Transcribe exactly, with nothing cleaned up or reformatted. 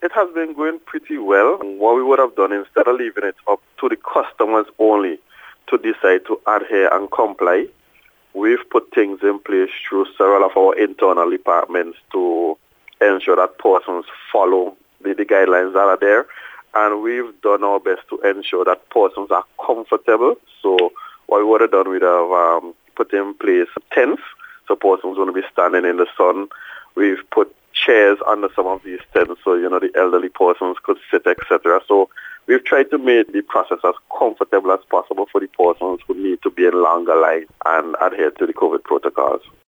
It has been going pretty well. What we would have done, instead of leaving it up to the customers only to decide to adhere and comply, we've put things in place through several of our internal departments to ensure that persons follow the, the guidelines that are there. And we've done our best to ensure that persons are comfortable. So what we would have done, we'd have um, put in place tents, so persons going to be standing in the sun. We've put chairs under some of these tents so, you know, the elderly persons could sit, et cetera. So we've tried to make the process as comfortable as possible for the persons who need to be in longer line and adhere to the COVID protocols.